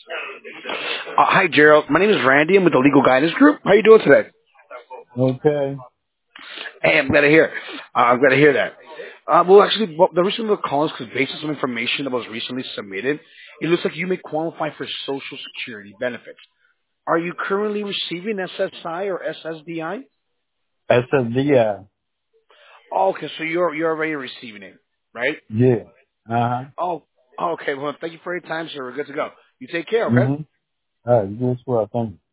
Hi, Gerald. My name is Randy. I'm with the Legal Guidance Group. How you doing today? Okay. Hey, I'm glad to hear. I'm glad to hear that. The reason we're calling is because based on some information that was recently submitted, it looks like you may qualify for Social Security benefits. Are you currently receiving SSI or SSDI? SSDI. Oh, okay, so you're already receiving it, right? Yeah. Uh-huh. Oh, okay. Well, thank you for your time, sir. We're good to go. You take care, okay? Mm-hmm. All right. This is what I think.